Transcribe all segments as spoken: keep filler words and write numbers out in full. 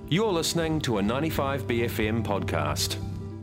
You're listening to a ninety-five B F M podcast.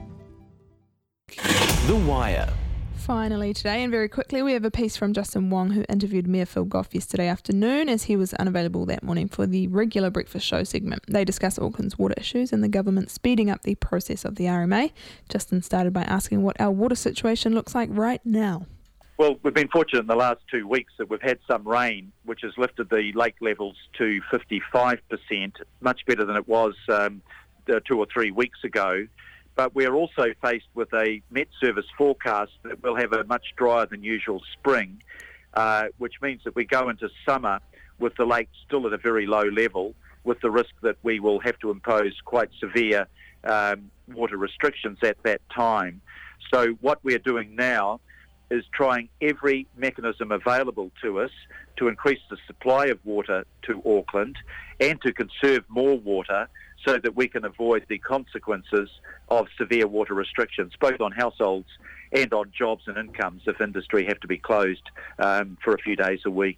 The Wire. Finally today, and very quickly, we have a piece from Justin Wong, who interviewed Mayor Phil Goff yesterday afternoon as he was unavailable that morning for the regular breakfast show segment. They discuss Auckland's water issues and the government speeding up the process of the R M A. Justin started by asking what our water situation looks like right now. Well, we've been fortunate in the last two weeks that we've had some rain, which has lifted the lake levels to fifty-five percent, much better than it was um, two or three weeks ago. But we're also faced with a Met Service forecast that we'll have a much drier than usual spring, uh, which means that we go into summer with the lake still at a very low level, with the risk that we will have to impose quite severe um, water restrictions at that time. So what we're doing now is trying every mechanism available to us to increase the supply of water to Auckland and to conserve more water so that we can avoid the consequences of severe water restrictions, both on households and on jobs and incomes if industry have to be closed um, for a few days a week.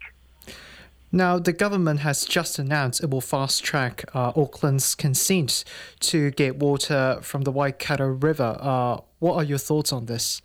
Now, the government has just announced it will fast-track uh, Auckland's consent to get water from the Waikato River. Uh, what are your thoughts on this?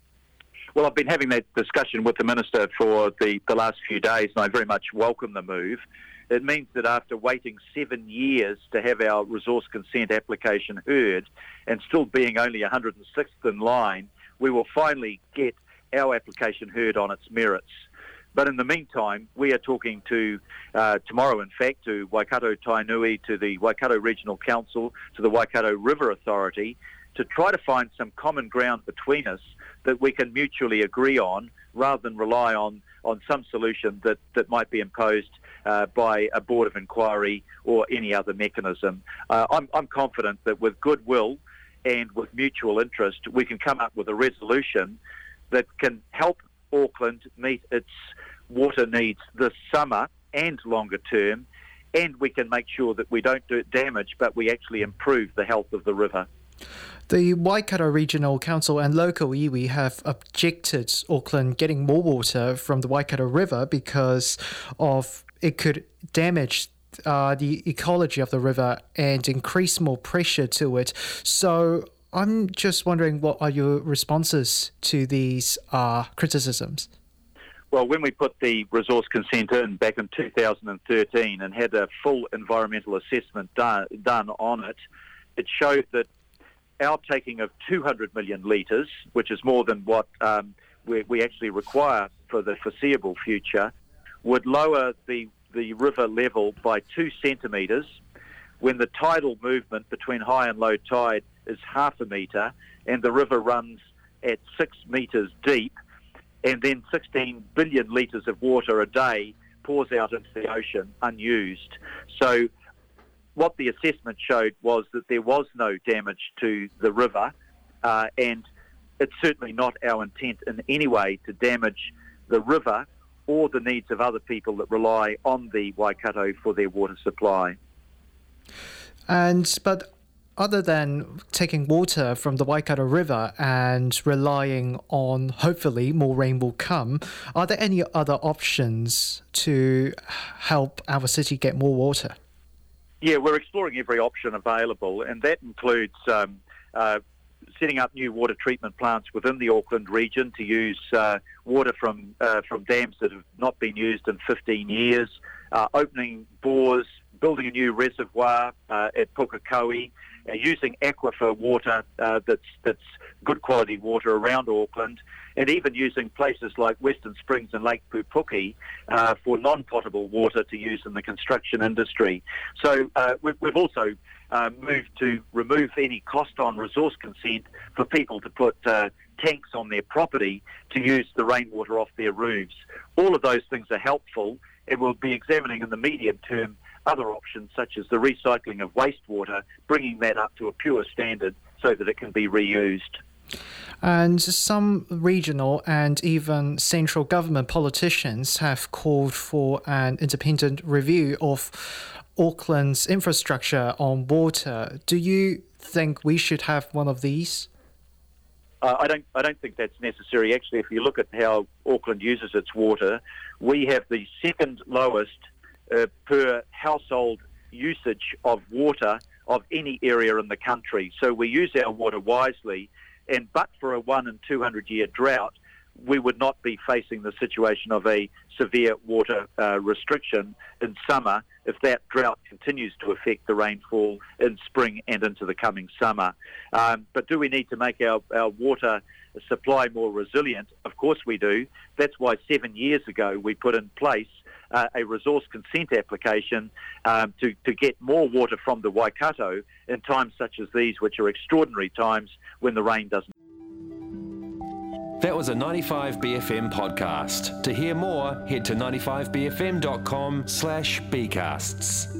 Well, I've been having that discussion with the Minister for the, the last few days, and I very much welcome the move. It means that after waiting seven years to have our resource consent application heard and still being only one hundred sixth in line, we will finally get our application heard on its merits. But in the meantime, we are talking to, uh, tomorrow in fact, to Waikato Tainui, to the Waikato Regional Council, to the Waikato River Authority, to try to find some common ground between us that we can mutually agree on, rather than rely on, on some solution that, that might be imposed uh, by a board of inquiry or any other mechanism. Uh, I'm, I'm confident that with goodwill and with mutual interest, we can come up with a resolution that can help Auckland meet its water needs this summer and longer term, and we can make sure that we don't do damage, but we actually improve the health of the river. The Waikato Regional Council and local iwi have objected Auckland getting more water from the Waikato River because of it could damage uh, the ecology of the river and increase more pressure to it. So I'm just wondering, what are your responses to these uh, criticisms? Well, when we put the resource consent in back in two thousand thirteen and had a full environmental assessment done, done on it, it showed that our taking of two hundred million litres, which is more than what um, we, we actually require for the foreseeable future, would lower the, the river level by two centimetres when the tidal movement between high and low tide is half a metre and the river runs at six metres deep, and then sixteen billion litres of water a day pours out into the ocean unused. So what the assessment showed was that there was no damage to the river, uh, and it's certainly not our intent in any way to damage the river or the needs of other people that rely on the Waikato for their water supply. And but other than taking water from the Waikato River and relying on, hopefully, more rain will come, are there any other options to help our city get more water? Yeah, we're exploring every option available, and that includes um, uh, setting up new water treatment plants within the Auckland region to use uh, water from uh, from dams that have not been used in fifteen years, uh, opening bores, building a new reservoir uh, at Pukekohe, uh, using aquifer water uh, that's that's good quality water around Auckland, and even using places like Western Springs and Lake Pupuki uh, for non-potable water to use in the construction industry. So uh, we've, we've also uh, moved to remove any cost on resource consent for people to put uh, tanks on their property to use the rainwater off their roofs. All of those things are helpful, and we'll be examining in the medium term other options such as the recycling of wastewater, bringing that up to a pure standard so that it can be reused. And some regional and even central government politicians have called for an independent review of Auckland's infrastructure on water. Do you think we should have one of these? Uh, I don't. I don't think that's necessary. Actually, if you look at how Auckland uses its water, we have the second lowest uh, per household usage of water of any area in the country. So we use our water wisely, and but for a one in two hundred year drought, we would not be facing the situation of a severe water uh, restriction in summer if that drought continues to affect the rainfall in spring and into the coming summer. Um, but do we need to make our, our water supply more resilient? Of course we do. That's why seven years ago we put in place uh, a resource consent application um, to, to get more water from the Waikato in times such as these, which are extraordinary times when the rain doesn't. That was a ninety-five B F M podcast. To hear more, head to ninety-five b f m dot com slash bcasts.